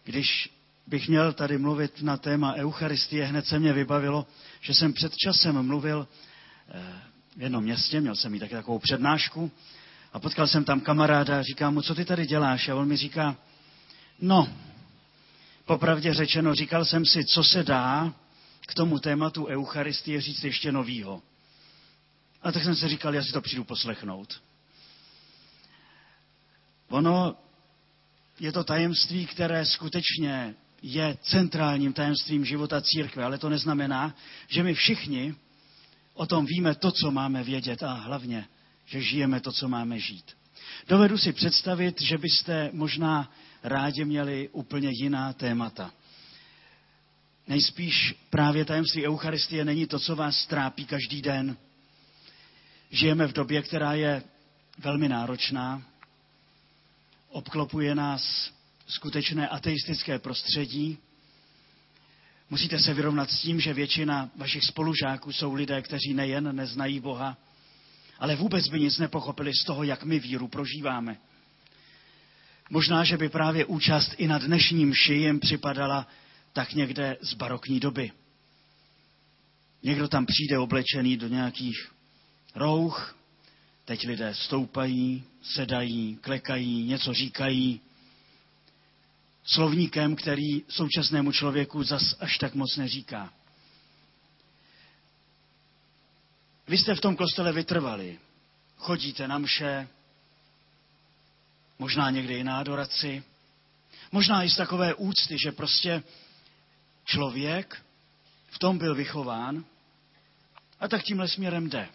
Když bych měl tady mluvit na téma Eucharistie, hned se mě vybavilo, že jsem před časem mluvil v jednom městě, měl jsem jí taky takovou přednášku a potkal jsem tam kamaráda a říkám mu, co ty tady děláš? A on mi říká, no, popravdě řečeno, říkal jsem si, co se dá k tomu tématu Eucharistie říct ještě novýho. A tak jsem si říkal, já si to přijdu poslechnout. Ono je to tajemství, které skutečně je centrálním tajemstvím života církve, ale to neznamená, že my všichni o tom víme to, co máme vědět a hlavně, že žijeme to, co máme žít. Dovedu si představit, že byste možná rádi měli úplně jiná témata. Nejspíš právě tajemství Eucharistie není to, co vás trápí každý den. Žijeme v době, která je velmi náročná. Obklopuje nás skutečné ateistické prostředí. Musíte se vyrovnat s tím, že většina vašich spolužáků jsou lidé, kteří nejen neznají Boha, ale vůbec by nic nepochopili z toho, jak my víru prožíváme. Možná, že by právě účast i na dnešním mši jim připadala tak někde z barokní doby. Někdo tam přijde oblečený do nějakých rouch, teď lidé stoupají, sedají, klekají, něco říkají. Slovníkem, který současnému člověku zas až tak moc neříká. Vy jste v tom kostele vytrvali. Chodíte na mše, možná někdy i na adoraci, možná i z takové úcty, že prostě člověk v tom byl vychován a tak tímhle směrem jde.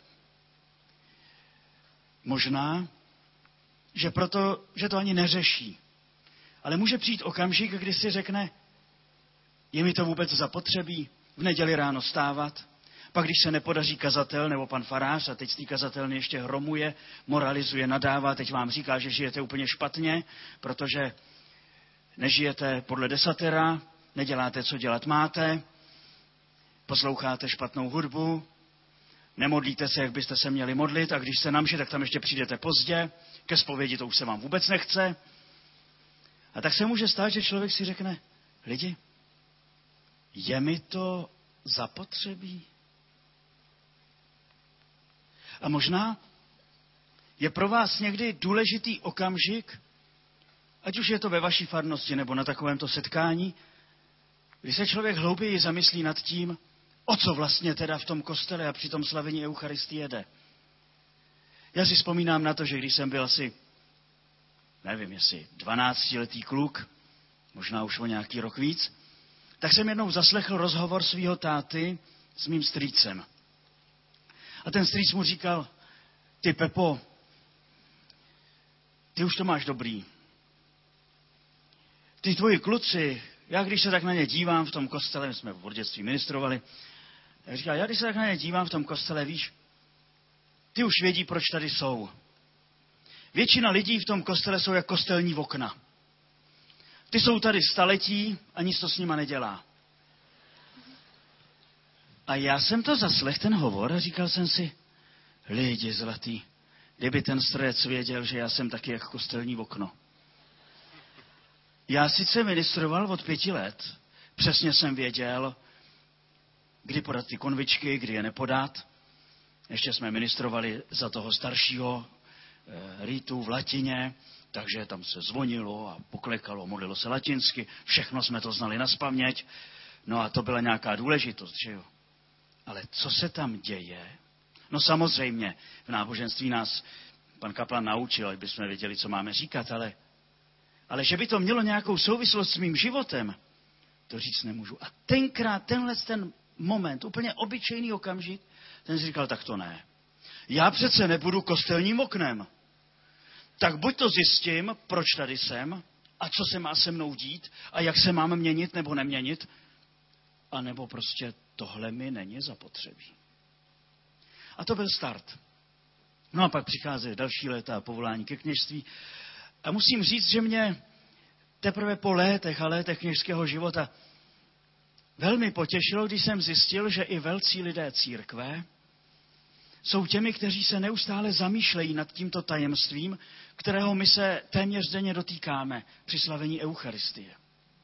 Možná, že proto, že to ani neřeší. Ale může přijít okamžik, kdy si řekne, je mi to vůbec zapotřebí v neděli ráno stávat, pak když se nepodaří kazatel nebo pan farář a teď z té kazatelny ještě hromuje, moralizuje, nadává, teď vám říká, že žijete úplně špatně, protože nežijete podle desatera, neděláte, co dělat máte, posloucháte špatnou hudbu, nemodlíte se, jak byste se měli modlit a když se namši, tak tam ještě přijdete pozdě, ke zpovědi to už se vám vůbec nechce. A tak se může stát, že člověk si řekne, lidi, je mi to zapotřebí? A možná je pro vás někdy důležitý okamžik, ať už je to ve vaší farnosti nebo na takovémto setkání, kdy se člověk hlouběji zamyslí nad tím, o co vlastně teda v tom kostele a při tom slavení Eucharistie jde. Já si vzpomínám na to, že když jsem byl asi, nevím, jestli 12letý kluk, možná už o nějaký rok víc, tak jsem jednou zaslechl rozhovor svého táty s mým strýcem. A ten strýc mu říkal, ty Pepo, ty už to máš dobrý. Ty tvoji kluci, já když se tak na ně dívám v tom kostele, my jsme v dětství ministrovali, tak říkal, já když se tak na ně dívám v tom kostele, víš, ty už vědí, proč tady jsou. Většina lidí v tom kostele jsou jak kostelní okna. Ty jsou tady staletí a nic to s nima nedělá. A já jsem to zaslech, ten hovor, a říkal jsem si, lidi zlatý, kdyby ten strec věděl, že já jsem taky jak kostelní okno. Já sice ministroval od 5 let, přesně jsem věděl, kdy podat ty konvičky, kdy je nepodat. Ještě jsme ministrovali za toho staršího ritu v latině, takže tam se zvonilo a poklekalo, modlilo se latinsky, všechno jsme to znali nazpaměť, no a to byla nějaká důležitost, že jo. Ale co se tam děje? No samozřejmě, v náboženství nás pan kaplan naučil, aby jsme věděli, co máme říkat, ale že by to mělo nějakou souvislost s mým životem, to říct nemůžu. A tenkrát, ten moment, úplně obyčejný okamžik, ten si říkal, tak to ne. Já přece nebudu kostelním oknem. Tak buď to zjistím, proč tady jsem, a co se má se mnou dít, a jak se mám měnit nebo neměnit, anebo prostě tohle mi není zapotřebí. A to byl start. No a pak přichází další léta a povolání ke kněžství. A musím říct, že mě teprve po létech a létech kněžského života velmi potěšilo, když jsem zjistil, že i velcí lidé církve jsou těmi, kteří se neustále zamýšlejí nad tímto tajemstvím, kterého my se téměř denně dotýkáme při slavení Eucharistie.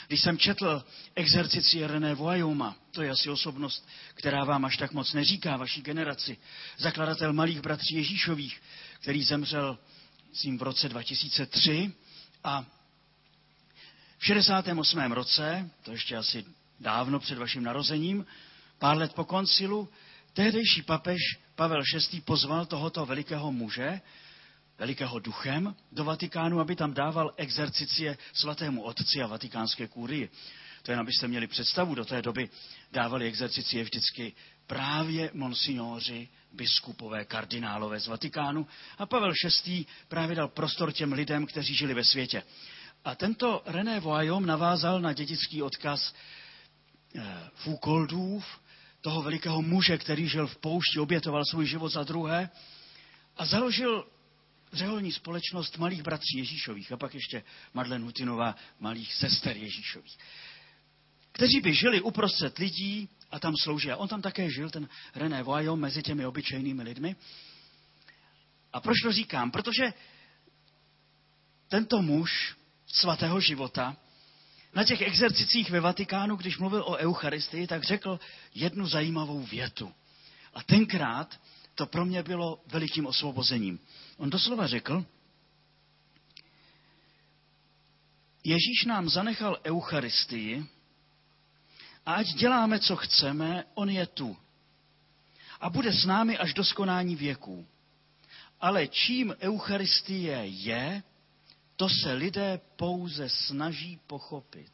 Když jsem četl exercici René Voilloma, to je asi osobnost, která vám až tak moc neříká, vaší generaci, zakladatel Malých bratří Ježíšových, který zemřel v roce 2003 a v 68. roce, to ještě asi dávno před vaším narozením, pár let po koncilu, tehdejší papež Pavel VI. Pozval tohoto velikého muže, velikého duchem, do Vatikánu, aby tam dával exercicie svatému otci a vatikánské kurii. To jen abyste měli představu, do té doby dávali exercicie vždycky právě monsignoři, biskupové, kardinálové z Vatikánu a Pavel VI. Právě dal prostor těm lidem, kteří žili ve světě. A tento René Voillom navázal na dědický odkaz Foucaultův, toho velikého muže, který žil v poušti, obětoval svůj život za druhé a založil řeholní společnost Malých bratří Ježíšových a pak ještě Madeleine Hutinová Malých sester Ježíšových, kteří by žili uprostřed lidí a tam sloužili. A on tam také žil, ten René Voillom, mezi těmi obyčejnými lidmi. A proč to říkám? Protože tento muž svatého života na těch exercicích ve Vatikánu, když mluvil o Eucharistii, tak řekl jednu zajímavou větu. A tenkrát to pro mě bylo velikým osvobozením. On doslova řekl, Ježíš nám zanechal Eucharistii a ať děláme, co chceme, on je tu. A bude s námi až do skonání věků. Ale čím Eucharistie je, to se lidé pouze snaží pochopit.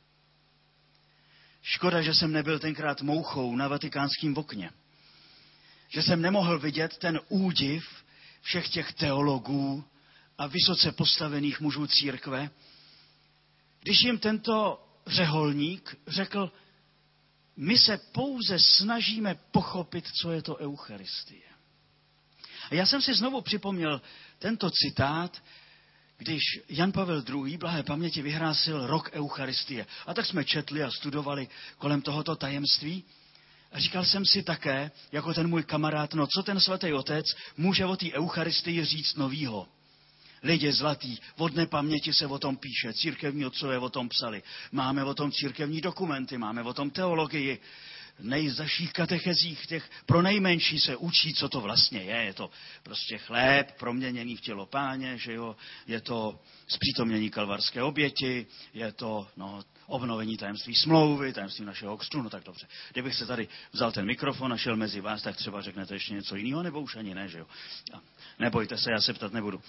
Škoda, že jsem nebyl tenkrát mouchou na vatikánském okně. Že jsem nemohl vidět ten údiv všech těch teologů a vysoce postavených mužů církve, když jim tento řeholník řekl, my se pouze snažíme pochopit, co je to Eucharistie. A já jsem si znovu připomněl tento citát, když Jan Pavel II. Blahé paměti vyhlásil rok Eucharistie. A tak jsme četli a studovali kolem tohoto tajemství. A říkal jsem si také, jako ten můj kamarád, no co ten svatý otec může o té Eucharistii říct novýho. Lidi zlatý, od nepaměti se o tom píše, církevní otcové o tom psali. Máme o tom církevní dokumenty, máme o tom teologii. Nejzaších katechezích těch pro nejmenší se učí, co to vlastně je. Je to prostě chléb proměněný v tělo Páně, že jo? Je to zpřítomnění kalvarské oběti, je to obnovení tajemství smlouvy, tajemství našeho křtu, no tak dobře. Kdybych se tady vzal ten mikrofon a šel mezi vás, tak třeba řeknete ještě něco jiného, nebo už ani ne, že jo? A nebojte se, já se ptat nebudu.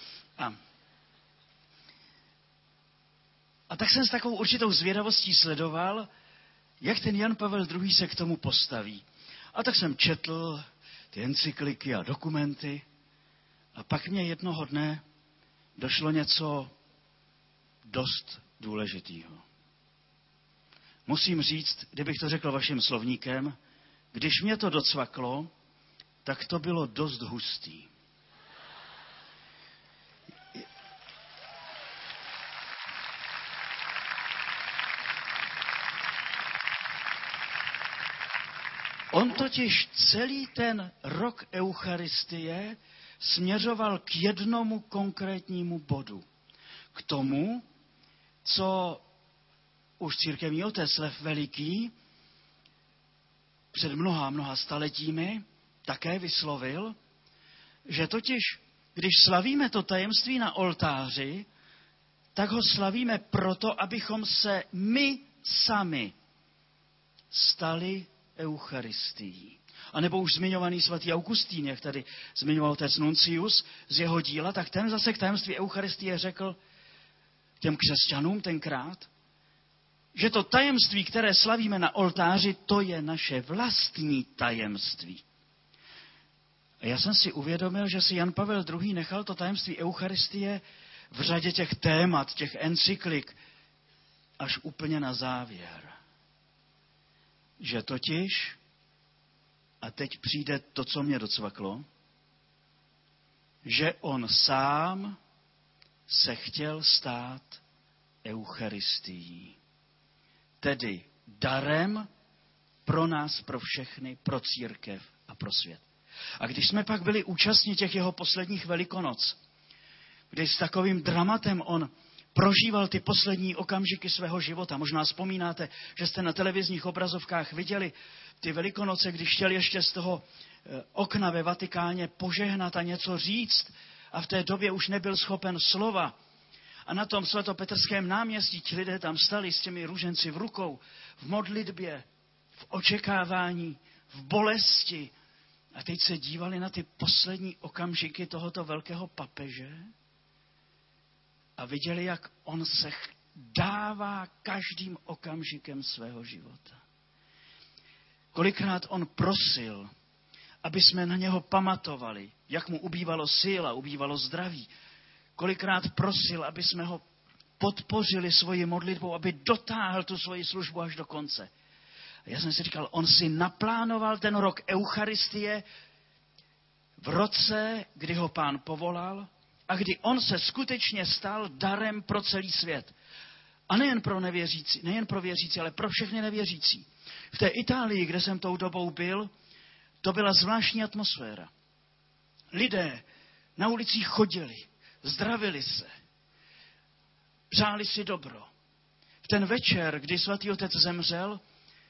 A tak jsem s takovou určitou zvědavostí sledoval, jak ten Jan Pavel II. Se k tomu postaví. A tak jsem četl ty encykliky a dokumenty a pak mě jednoho dne došlo něco dost důležitého. Musím říct, kdybych to řekl vaším slovníkem, když mě to docvaklo, tak to bylo dost hustý. On totiž celý ten rok Eucharistie směřoval k jednomu konkrétnímu bodu. K tomu, co už církevní otec Lev Veliký před mnoha staletími také vyslovil, že totiž, když slavíme to tajemství na oltáři, tak ho slavíme proto, abychom se my sami stali Eucharistií. A nebo už zmiňovaný svatý Augustín, jak tady zmiňoval otec Nuncius z jeho díla, tak ten zase k tajemství Eucharistie řekl těm křesťanům tenkrát, že to tajemství, které slavíme na oltáři, to je naše vlastní tajemství. A já jsem si uvědomil, že si Jan Pavel II. Nechal to tajemství Eucharistie v řadě těch témat, těch encyklik, až úplně na závěr. Že totiž, a teď přijde to, co mě docvaklo, že on sám se chtěl stát Eucharistií. Tedy darem pro nás, pro všechny, pro církev a pro svět. A když jsme pak byli účastní těch jeho posledních Velikonoc, kdy s takovým dramatem on prožíval ty poslední okamžiky svého života. Možná vzpomínáte, že jste na televizních obrazovkách viděli ty Velikonoce, když chtěl ještě z toho okna ve Vatikáně požehnat a něco říct a v té době už nebyl schopen slova. A na tom svatopetrském náměstí ti lidé tam stali s těmi růženci v rukou, v modlitbě, v očekávání, v bolesti. A teď se dívali na ty poslední okamžiky tohoto velkého papeže a viděli, jak on se dává každým okamžikem svého života. Kolikrát on prosil, aby jsme na něho pamatovali, jak mu ubývalo sil a ubývalo zdraví. Kolikrát prosil, aby jsme ho podpořili svoji modlitbou, aby dotáhl tu svoji službu až do konce. A já jsem si říkal, on si naplánoval ten rok Eucharistie v roce, kdy ho Pán povolal a kdy on se skutečně stal darem pro celý svět. A nejen pro věřící, ale pro všechny nevěřící. V té Itálii, kde jsem tou dobou byl, to byla zvláštní atmosféra. Lidé na ulicích chodili, zdravili se, přáli si dobro. V ten večer, kdy svatý otec zemřel,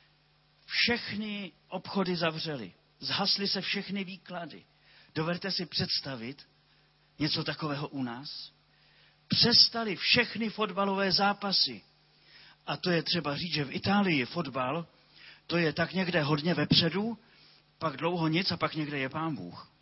všechny obchody zavřely, zhasly se všechny výklady. Dovedete si představit něco takového u nás? Přestaly všechny fotbalové zápasy. A to je třeba říct, že v Itálii fotbal, to je tak někde hodně vepředu, pak dlouho nic a pak někde je Pán Bůh.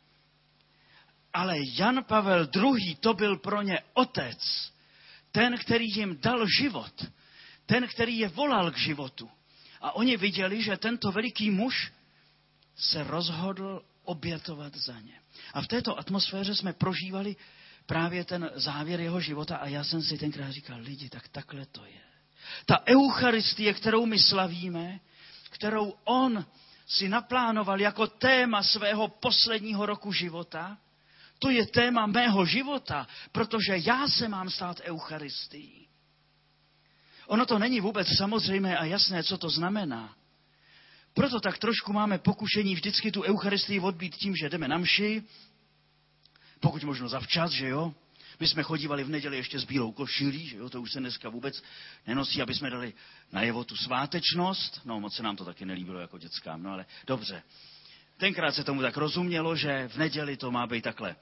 Ale Jan Pavel II. To byl pro ně otec, ten, který jim dal život, ten, který je volal k životu. A oni viděli, že tento veliký muž se rozhodl obětovat za ně. A v této atmosféře jsme prožívali právě ten závěr jeho života a já jsem si tenkrát říkal, lidi, tak takhle to je. Ta Eucharistie, kterou my slavíme, kterou on si naplánoval jako téma svého posledního roku života, to je téma mého života, protože já se mám stát Eucharistií. Ono to není vůbec samozřejmé a jasné, co to znamená. Proto tak trošku máme pokušení vždycky tu Eucharistii odbít tím, že jdeme na mši, pokud možno zavčas, že jo. My jsme chodívali v neděli ještě s bílou košilí, že jo, to už se dneska vůbec nenosí, aby jsme dali najevo tu svátečnost. No, moc se nám to taky nelíbilo jako dětskám, no ale dobře. Tenkrát se tomu tak rozumělo, že v neděli to má být takhle.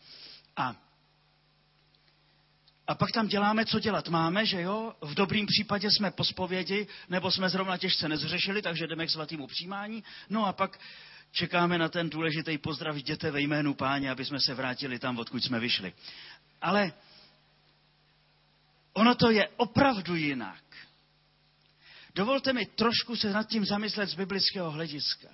A pak tam děláme, co dělat máme, že jo? V dobrým případě jsme po zpovědi, nebo jsme zrovna těžce nezřešili, takže jdeme k svatému přijímání. No a pak čekáme na ten důležitý pozdrav, jděte ve jménu Páně, aby jsme se vrátili tam, odkud jsme vyšli. Ale ono to je opravdu jinak. Dovolte mi trošku se nad tím zamyslet z biblického hlediska.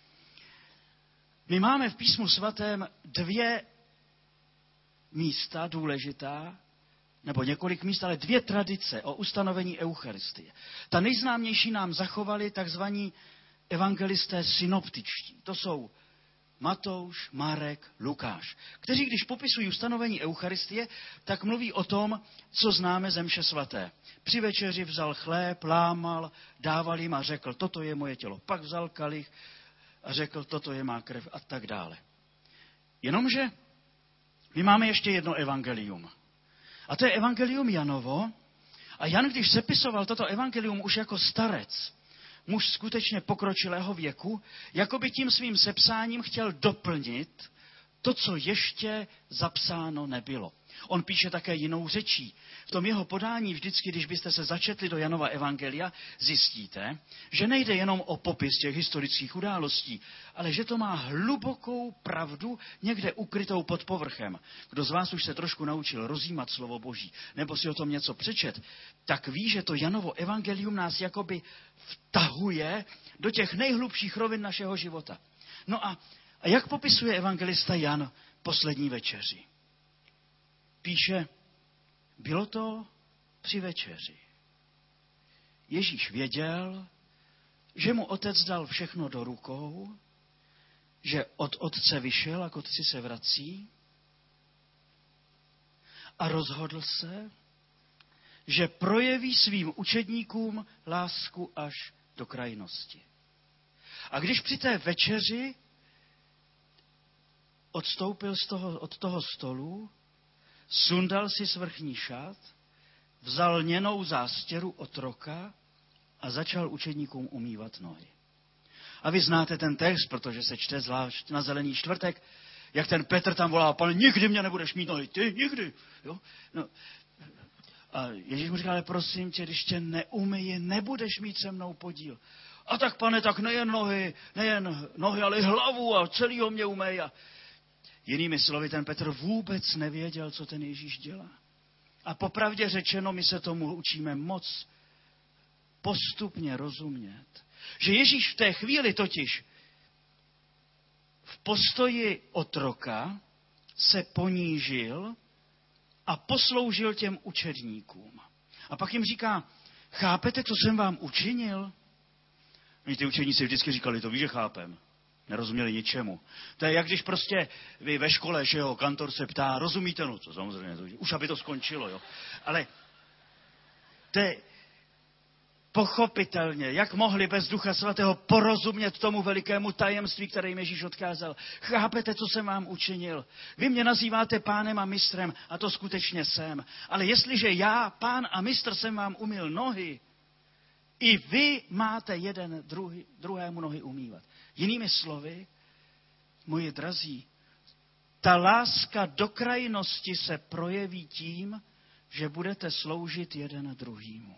My máme v Písmu svatém 2 místa důležitá, nebo několik míst, ale 2 tradice o ustanovení Eucharistie. Ta nejznámější nám zachovali takzvaní evangelisté synoptičtí. To jsou Matouš, Marek, Lukáš, kteří, když popisují ustanovení Eucharistie, tak mluví o tom, co známe ze mše svaté. Při večeři vzal chléb, lámal, dával jim a řekl, toto je moje tělo. Pak vzal kalich a řekl, toto je má krev a tak dále. Jenomže my máme ještě jedno evangelium. A to je evangelium Janovo. A Jan, když sepisoval toto evangelium už jako starec, muž skutečně pokročilého věku, jako by tím svým sepsáním chtěl doplnit to, co ještě zapsáno nebylo. On píše také jinou řečí. V tom jeho podání vždycky, když byste se začetli do Janova evangelia, zjistíte, že nejde jenom o popis těch historických událostí, ale že to má hlubokou pravdu někde ukrytou pod povrchem. Kdo z vás už se trošku naučil rozjímat slovo Boží, nebo si o tom něco přečet, tak ví, že to Janovo evangelium nás jakoby vtahuje do těch nejhlubších rovin našeho života. No a jak popisuje evangelista Jan poslední večeři? Píše, bylo to při večeři. Ježíš věděl, že mu otec dal všechno do rukou, že od otce vyšel a k otci se vrací a rozhodl se, že projeví svým učedníkům lásku až do krajnosti. A když při té večeři odstoupil od toho stolu, sundal si svrchní šat vzal lněnou zástěru otroka a začal učedníkům umývat nohy. A vy znáte ten text, protože se čte zvlášť na Zelený čtvrtek, jak ten Petr tam volá, Pane, nikdy mě nebudeš mít nohy, ty nikdy. Jo? No. A Ježíš mu říká, ale prosím tě, když tě neumyji, nebudeš mít se mnou podíl. A tak, Pane, tak nejen nohy, ale i hlavu a celýho mě umej. A jinými slovy, ten Petr vůbec nevěděl, co ten Ježíš dělá. A popravdě řečeno, my se tomu učíme moc postupně rozumět. Že Ježíš v té chvíli totiž v postoji otroka se ponížil a posloužil těm učedníkům. A pak jim říká, chápete, co jsem vám učinil? Oni ty učedníci vždycky říkali, to víš, že chápem. Nerozuměli ničemu. To je jak když prostě vy ve škole, že jo, kantor se ptá, rozumíte? No, co samozřejmě, už aby to skončilo, jo. Ale to je pochopitelně, jak mohli bez Ducha Svatého porozumět tomu velikému tajemství, které jim Ježíš odkázal. Chápete, co jsem vám učinil? Vy mě nazýváte pánem a mistrem a to skutečně jsem. Ale jestliže já, pán a mistr, jsem vám umyl nohy, i vy máte jeden druhému nohy umývat. Jinými slovy, moji drazí, ta láska do krajnosti se projeví tím, že budete sloužit jeden druhýmu.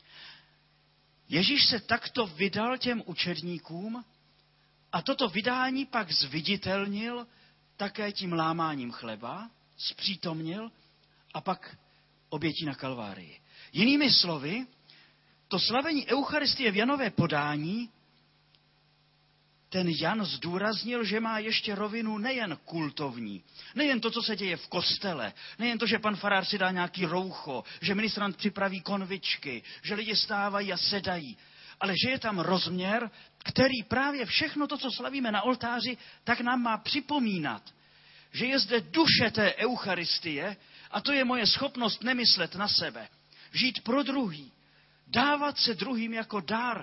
Ježíš se takto vydal těm učedníkům a toto vydání pak zviditelnil také tím lámáním chleba, zpřítomnil a pak obětí na Kalvárii. Jinými slovy, to slavení Eucharistie v Janové podání, ten Jan zdůraznil, že má ještě rovinu nejen kultovní, nejen to, co se děje v kostele, nejen to, že pan farář si dá nějaký roucho, že ministrant připraví konvičky, že lidi stávají a sedají, ale že je tam rozměr, který právě všechno to, co slavíme na oltáři, tak nám má připomínat, že je zde duše té Eucharistie a to je moje schopnost nemyslet na sebe, žít pro druhý, dávat se druhým jako dar.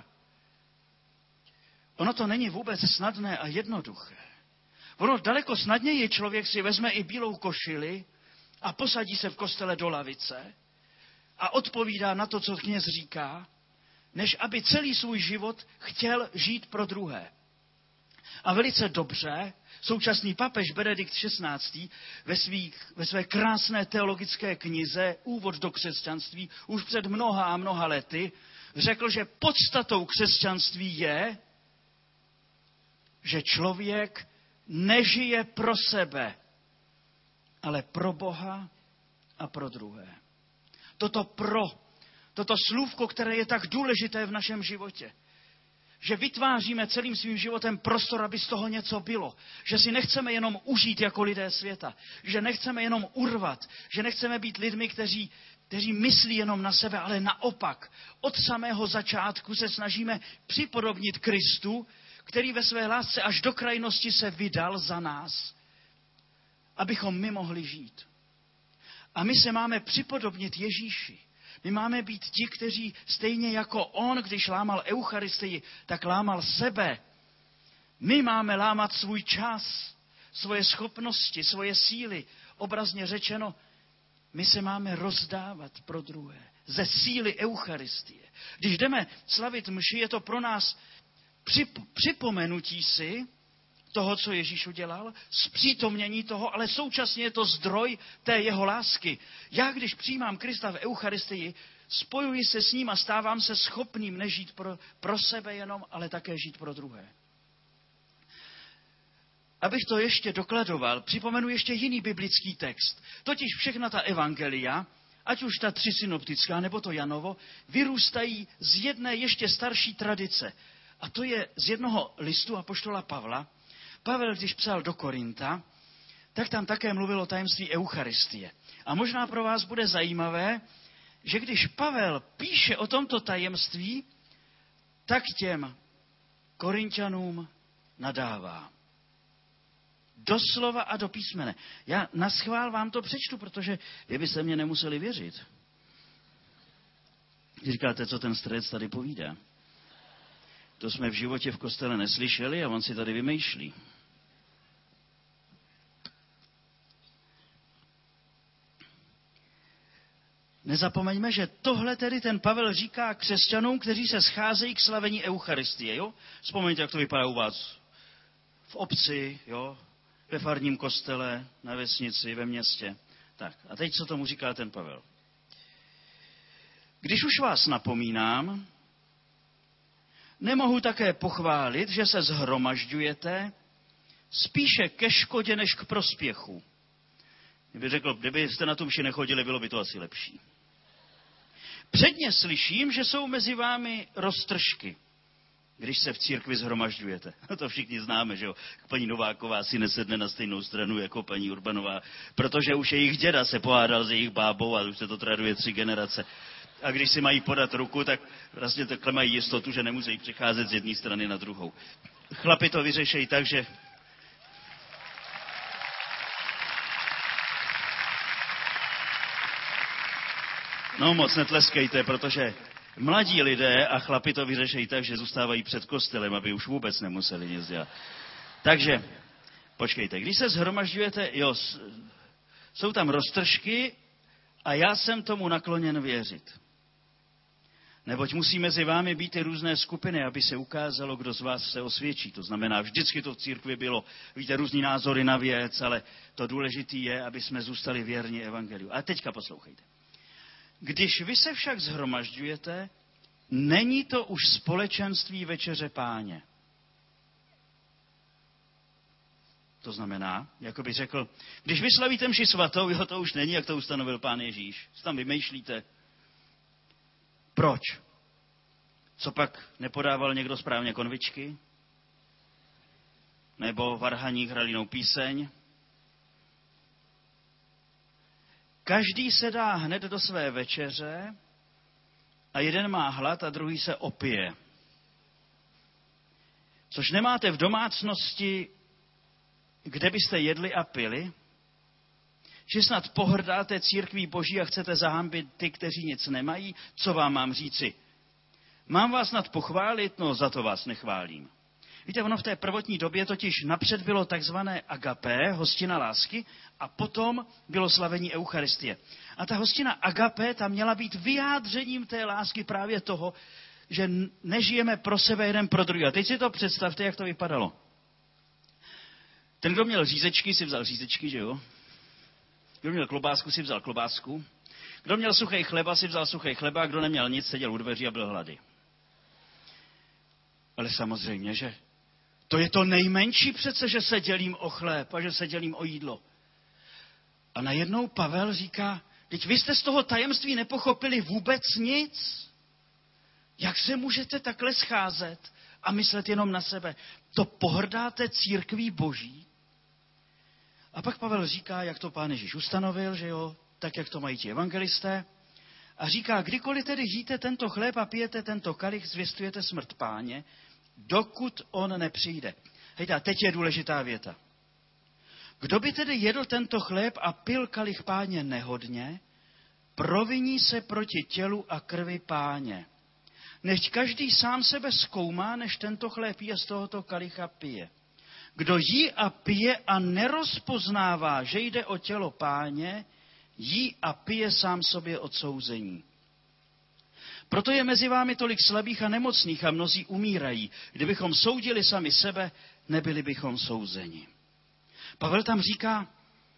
Ono to není vůbec snadné a jednoduché. Ono daleko snadněji člověk si vezme i bílou košili a posadí se v kostele do lavice a odpovídá na to, co kněz říká, než aby celý svůj život chtěl žít pro druhé. A velice dobře současný papež Benedikt XVI. Ve své krásné teologické knize Úvod do křesťanství už před mnoha a mnoha lety řekl, že podstatou křesťanství je, že člověk nežije pro sebe, ale pro Boha a pro druhé. Toto slůvko, které je tak důležité v našem životě, že vytváříme celým svým životem prostor, aby z toho něco bylo. Že si nechceme jenom užít jako lidé světa. Že nechceme jenom urvat. Že nechceme být lidmi, kteří myslí jenom na sebe, ale naopak. Od samého začátku se snažíme připodobnit Kristu, který ve své lásce až do krajnosti se vydal za nás, abychom my mohli žít. A my se máme připodobnit Ježíši. My máme být ti, kteří stejně jako on, když lámal Eucharistii, tak lámal sebe. My máme lámat svůj čas, svoje schopnosti, svoje síly. Obrazně řečeno, my se máme rozdávat pro druhé. Ze síly Eucharistie. Když jdeme slavit mši, je to pro nás připomenutí si toho, co Ježíš udělal, zpřítomnění toho, ale současně je to zdroj té jeho lásky. Já, když přijímám Krista v Eucharistii, spojuji se s ním a stávám se schopným nežít pro sebe jenom, ale také žít pro druhé. Abych to ještě dokladoval, připomenu ještě jiný biblický text. Totiž všechna ta evangelia, ať už ta 3 synoptická nebo to Janovo, vyrůstají z jedné ještě starší tradice. A to je z jednoho listu apoštola Pavla. Pavel, když psal do Korinta, tak tam také mluvil o tajemství Eucharistie. A možná pro vás bude zajímavé, že když Pavel píše o tomto tajemství, tak těm Korinťanům nadává. Doslova a do písmene. Já naschvál vám to přečtu, protože vy byste mě nemuseli věřit. Říkáte, co ten strec tady povídá. To jsme v životě v kostele neslyšeli a on si tady vymýšlí. nezapomeňme, že tohle tedy ten Pavel říká křesťanům, kteří se scházejí k slavení Eucharistie. Jo? Vzpomeňte, jak to vypadá u vás v obci, jo? Ve farním kostele, na vesnici, ve městě. Tak, a teď co tomu říká ten Pavel? Když už vás napomínám, nemohu také pochválit, že se shromažďujete spíše ke škodě, než k prospěchu. Kdyby řekl, kdybyste na tu mši nechodili, bylo by to asi lepší. Předně slyším, že jsou mezi vámi roztržky, když se v církvi shromažďujete. To všichni známe, že jo. Paní Nováková si nesedne na stejnou stranu jako paní Urbanová, protože už jejich děda se pohádal s jejich bábou a už se to traduje 3 generace. A když si mají podat ruku, tak vlastně takhle mají jistotu, že nemusí přecházet z jedné strany na druhou. Chlapi to vyřešejí tak, že... No moc netleskejte, protože mladí lidé a chlapi to vyřešejí tak, že zůstávají před kostelem, aby už vůbec nemuseli nic dělat. Takže, počkejte, když se shromažďujete, jo, jsou tam roztržky a já jsem tomu nakloněn věřit. Neboť musí mezi vámi být i různé skupiny, aby se ukázalo, kdo z vás se osvědčí. To znamená, vždycky to v církvi bylo, víte, různý názory na věc, ale to důležité je, aby jsme zůstali věrni evangeliu. A teďka poslouchejte. Když vy se však shromažďujete, není to už společenství večeře Páně. To znamená, jako by řekl, když vy slavíte mši svatou, jo, to už není, jak to ustanovil Pán Ježíš. Co tam vymýšlíte? Proč? Co pak nepodával někdo správně konvičky? Nebo varhaník hrál jinou píseň? Každý se dá hned do své večeře a jeden má hlad a druhý se opije. Což nemáte v domácnosti, kde byste jedli a pili? Že snad pohrdáte církví Boží a chcete zahambit ty, kteří nic nemají? Co vám mám říci? Mám vás snad pochválit? No, za to vás nechválím. Víte, ono v té prvotní době totiž napřed bylo takzvané agapé, hostina lásky, a potom bylo slavení Eucharistie. A ta hostina agapé, ta měla být vyjádřením té lásky právě toho, že nežijeme pro sebe jeden pro druhý. A teď si to představte, jak to vypadalo. Ten, kdo měl řízečky, si vzal řízečky, že jo? Kdo měl klobásku, si vzal klobásku. Kdo měl suchý chleba, si vzal suchý chleba, a kdo neměl nic, seděl u dveří a byl hlady. Ale samozřejmě, že to je to nejmenší přece, že se dělím o chléb a že se dělím o jídlo. A najednou Pavel říká, teď vy jste z toho tajemství nepochopili vůbec nic. Jak se můžete takhle scházet a myslet jenom na sebe? To pohrdáte církví Boží? A pak Pavel říká, jak to Pán Ježíš ustanovil, že jo, tak, jak to mají ti evangelisté. A říká, kdykoliv tedy jíte tento chléb a pijete tento kalich, zvěstujete smrt Páně, dokud on nepřijde. Hejte, a teď je důležitá věta. Kdo by tedy jedl tento chléb a pil kalich Páně nehodně, proviní se proti tělu a krvi Páně. Nechť každý sám sebe zkoumá, než tento chléb je z tohoto kalicha pije. Kdo jí a pije a nerozpoznává, že jde o tělo Páně, jí a pije sám sobě odsouzení. Proto je mezi vámi tolik slabých a nemocných a mnozí umírají. Kdybychom soudili sami sebe, nebyli bychom souzeni. Pavel tam říká,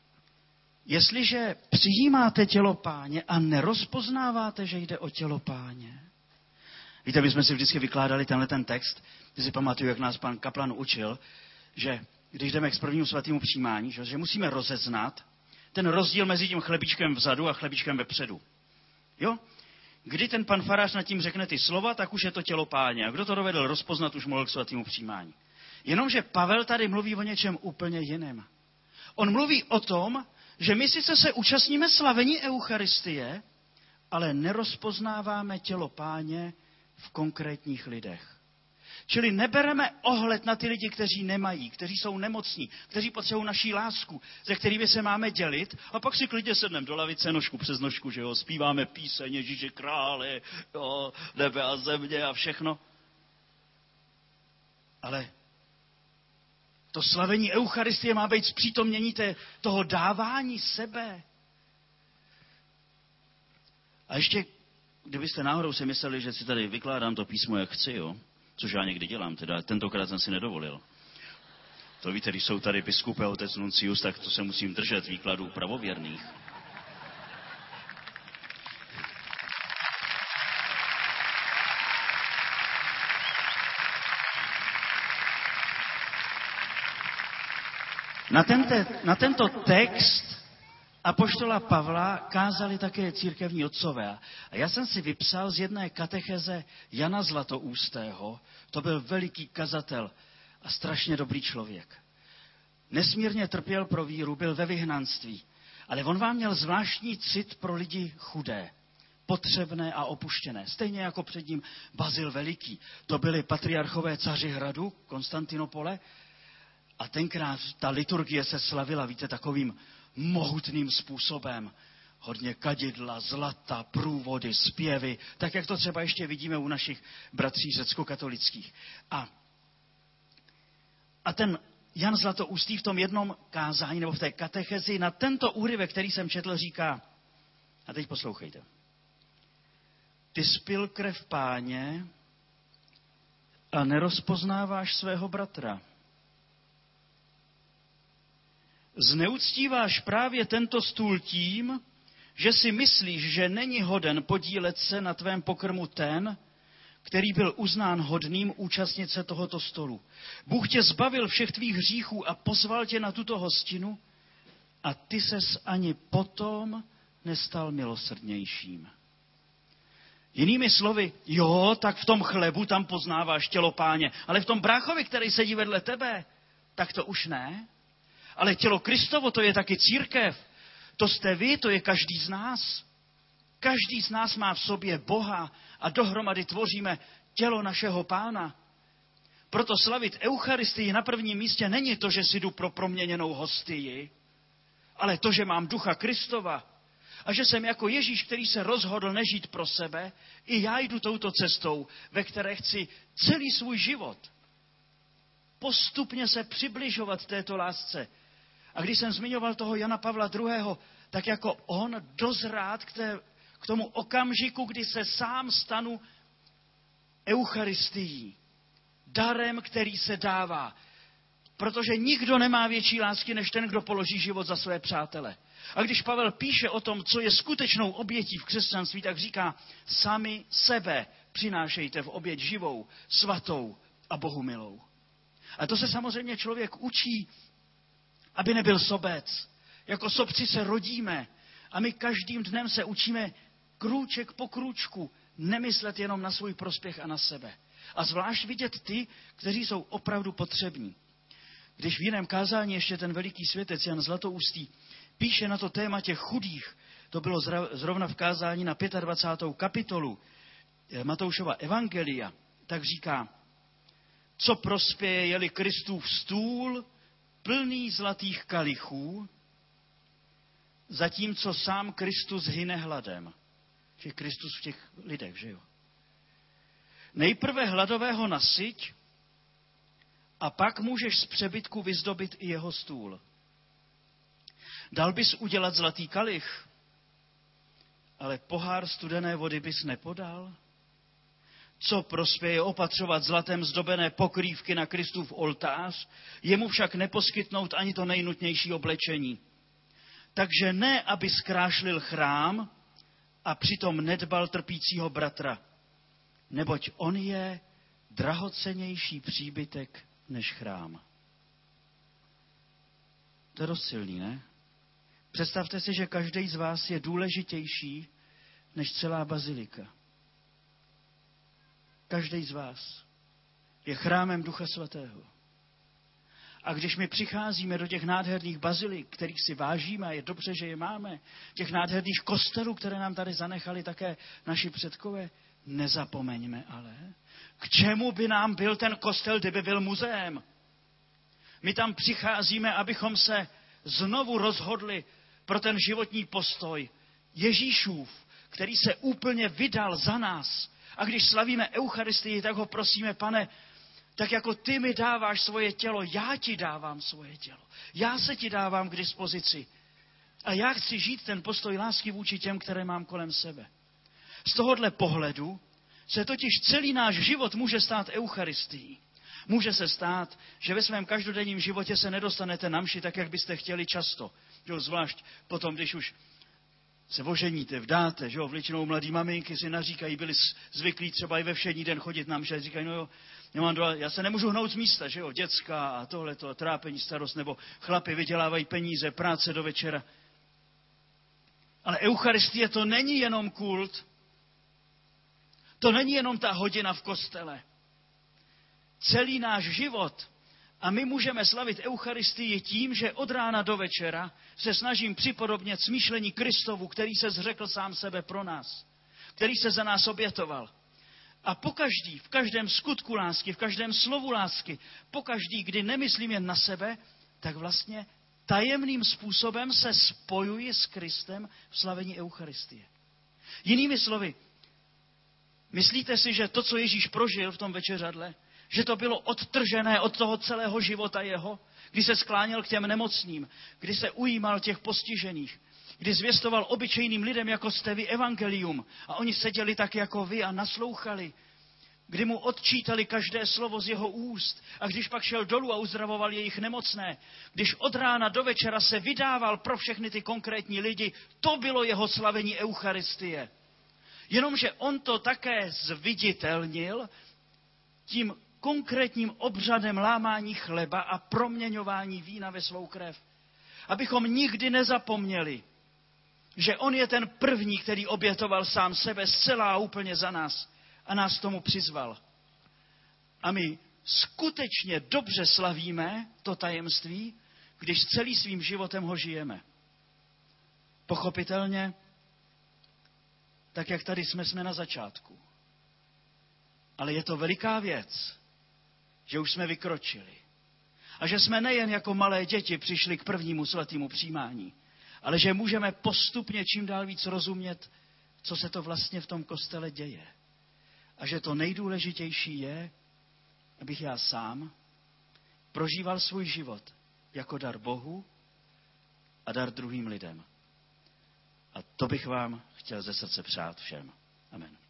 jestliže přijímáte tělo Páně a nerozpoznáváte, že jde o tělo Páně. Víte, my jsme si vždycky vykládali ten text, když si pamatuju, jak nás pan kaplan učil, že když jdeme k prvnímu svatému přijímání, že musíme rozeznat ten rozdíl mezi tím chlebíčkem vzadu a chlebíčkem vepředu. Jo? Kdy ten pan farář nad tím řekne ty slova, tak už je to tělo Páně. A kdo to dovedl rozpoznat, už mohl k svatému přijímání. Jenomže Pavel tady mluví o něčem úplně jiném. On mluví o tom, že my sice se účastníme slavení Eucharistie, ale nerozpoznáváme tělo Páně v konkrétních lidech. Čili nebereme ohled na ty lidi, kteří nemají, kteří jsou nemocní, kteří potřebují naší lásku, ze kterými se máme dělit, a pak si klidně sedneme do lavice nožku přes nožku, že jo, zpíváme píseň Ježíše krále, jo, nebe a země a všechno. Ale to slavení Eucharistie má být zpřítomnění toho dávání sebe. A ještě, kdybyste náhodou si mysleli, že si tady vykládám to písmo, jak chci, jo? Což já někdy dělám, teda tentokrát jsem si nedovolil. To víte, když jsou tady biskup a otec nuncius, tak to se musím držet výkladů pravověrných. Na tento text apoštola Pavla kázali také církevní otcové. A já jsem si vypsal z jedné katecheze Jana Zlatoustého, to byl veliký kazatel a strašně dobrý člověk. Nesmírně trpěl pro víru, byl ve vyhnanství, ale on vám měl zvláštní cit pro lidi chudé, potřebné a opuštěné. Stejně jako před ním Bazil Veliký. To byli patriarchové caři hradu Konstantinopole a tenkrát ta liturgie se slavila, víte, takovým mohutným způsobem. Hodně kadidla, zlata, průvody, zpěvy, tak jak to třeba ještě vidíme u našich bratří řecko-katolických. A ten Jan Zlatoustý v tom jednom kázání, nebo v té katechezi, na tento úryvek, který jsem četl, říká, a teď poslouchejte. Ty spil krev Páně a nerozpoznáváš svého bratra. Zneuctíváš právě tento stůl tím, že si myslíš, že není hoden podílet se na tvém pokrmu ten, který byl uznán hodným účastnit se tohoto stolu. Bůh tě zbavil všech tvých hříchů a pozval tě na tuto hostinu a ty ses ani potom nestal milosrdnějším. Jinými slovy, jo, tak v tom chlebu tam poznáváš tělo Páně, ale v tom bráchovi, který sedí vedle tebe, tak to už ne. Ale tělo Kristovo, to je taky církev. To jste vy, to je každý z nás. Každý z nás má v sobě Boha a dohromady tvoříme tělo našeho Pána. Proto slavit Eucharistii na prvním místě není to, že si jdu pro proměněnou hostii, ale to, že mám Ducha Kristova a že jsem jako Ježíš, který se rozhodl nežít pro sebe, i já jdu touto cestou, ve které chci celý svůj život postupně se přibližovat této lásce. A když jsem zmiňoval toho Jana Pavla II., tak jako on dozrád k tomu okamžiku, kdy se sám stanu Eucharistií, darem, který se dává. Protože nikdo nemá větší lásky, než ten, kdo položí život za své přátele. A když Pavel píše o tom, co je skutečnou obětí v křesťanství, tak říká, sami sebe přinášejte v oběť živou, svatou a Bohu milou. A to se samozřejmě člověk učí, aby nebyl sobec. Jako sobci se rodíme a my každým dnem se učíme krůček po krůčku nemyslet jenom na svůj prospěch a na sebe. A zvlášť vidět ty, kteří jsou opravdu potřební. Když v jiném kázání ještě ten veliký světec Jan Zlatoustý píše na to téma těch chudých, to bylo zrovna v kázání na 25. kapitolu Matoušova evangelia, tak říká, co prospěje, je-li Kristův stůl plný zlatých kalichů, zatímco sám Kristus hyne hladem. Že Kristus v těch lidech, že jo? Nejprve hladového nasyť a pak můžeš z přebytku vyzdobit i jeho stůl. Dal bys udělat zlatý kalich, ale pohár studené vody bys nepodal? Co prospěje opatřovat zlatem zdobené pokrývky na Kristův oltář, jemu však neposkytnout ani to nejnutnější oblečení. Takže ne, aby zkrášlil chrám a přitom nedbal trpícího bratra, neboť on je drahocennější příbytek než chrám. To je dost silný, ne? Představte si, že každý z vás je důležitější než celá bazilika. Každý z vás je chrámem Ducha Svatého. A když my přicházíme do těch nádherných bazilik, kterých si vážíme, a je dobře, že je máme, těch nádherných kostelů, které nám tady zanechali také naši předkové, nezapomeňme ale, k čemu by nám byl ten kostel, kdyby byl muzeem. My tam přicházíme, abychom se znovu rozhodli pro ten životní postoj Ježíšův, který se úplně vydal za nás. A když slavíme Eucharistii, tak ho prosíme, Pane, tak jako ty mi dáváš svoje tělo, já ti dávám svoje tělo. Já se ti dávám k dispozici. A já chci žít ten postoj lásky vůči těm, které mám kolem sebe. Z tohohle pohledu se totiž celý náš život může stát eucharistií. Může se stát, že ve svém každodenním životě se nedostanete na mši tak, jak byste chtěli často. Jo, zvlášť potom, když už se oženíte, vdáte, že jo, většinou mladý maminky si naříkají, byli zvyklí třeba i ve všední den chodit na mše, říkají, no jo, já se nemůžu hnout z místa, že jo, děcka a tohleto, trápení, starost, nebo chlapi vydělávají peníze, práce do večera. Ale eucharistie to není jenom kult, to není jenom ta hodina v kostele. Celý náš život. A my můžeme slavit eucharistii tím, že od rána do večera se snažím připodobnit smýšlení Kristovu, který se zřekl sám sebe pro nás, který se za nás obětoval. A pokaždý, v každém skutku lásky, v každém slovu lásky, pokaždý, kdy nemyslím jen na sebe, tak vlastně tajemným způsobem se spojuji s Kristem v slavení eucharistie. Jinými slovy, myslíte si, že to, co Ježíš prožil v tom večeřadle, že to bylo odtržené od toho celého života jeho, kdy se skláněl k těm nemocným, kdy se ujímal těch postižených, kdy zvěstoval obyčejným lidem, jako jste vy, evangelium, a oni seděli tak jako vy a naslouchali, kdy mu odčítali každé slovo z jeho úst a když pak šel dolů a uzdravoval jejich nemocné, když od rána do večera se vydával pro všechny ty konkrétní lidi, to bylo jeho slavení eucharistie. Jenomže on to také zviditelnil tím konkrétním obřadem lámání chleba a proměňování vína ve svou krev. Abychom nikdy nezapomněli, že on je ten první, který obětoval sám sebe zcela a úplně za nás a nás tomu přizval. A my skutečně dobře slavíme to tajemství, když celý svým životem ho žijeme. Pochopitelně, tak jak tady jsme na začátku. Ale je to veliká věc, že už jsme vykročili. A že jsme nejen jako malé děti přišli k prvnímu svatému přijímání, ale že můžeme postupně čím dál víc rozumět, co se to vlastně v tom kostele děje. A že to nejdůležitější je, abych já sám prožíval svůj život jako dar Bohu a dar druhým lidem. A to bych vám chtěl ze srdce přát všem. Amen.